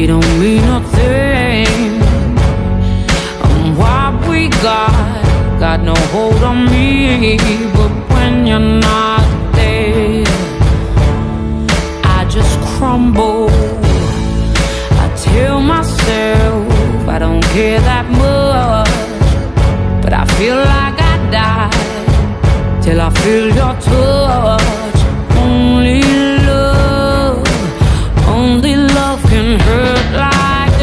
it don't mean nothing. What we got no hold on me. But when you're not there, I just crumble. I tell myself I don't care that much, but I feel like I die till I feel your touch. Only love can hurt like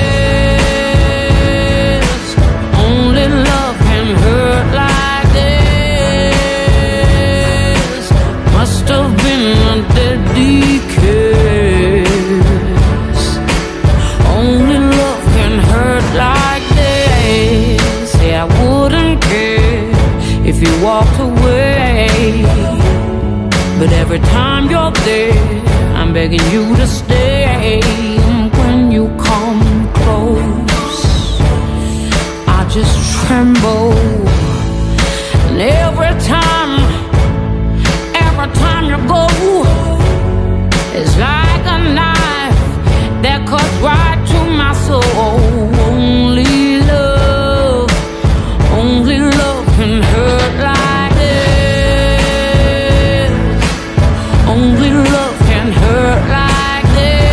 this. Only love can hurt like this. Must have been a deadly kiss. Only love can hurt like this. Say I wouldn't care if you walked away, but every time you're there, I'm begging you to stay. When you come close, I just tremble. And every time you go, it's like a knife that cuts right to my soul. Only love can hurt like this. Only love can hurt like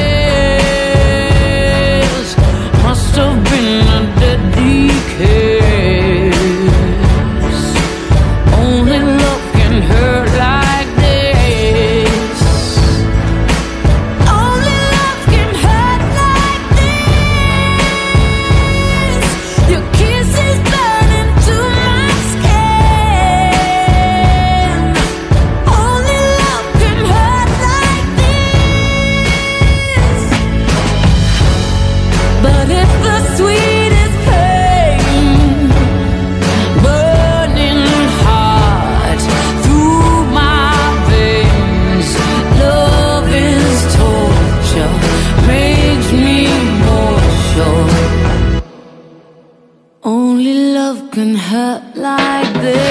this. Must have been a deadly kiss. Only love can hurt like this. Only love can hurt like this. Your kiss is burning to my skin. Only love can hurt like this. But it's the sweetest pain, burning hot through my veins. Love is torture, makes me more sure. Only love can hurt like this.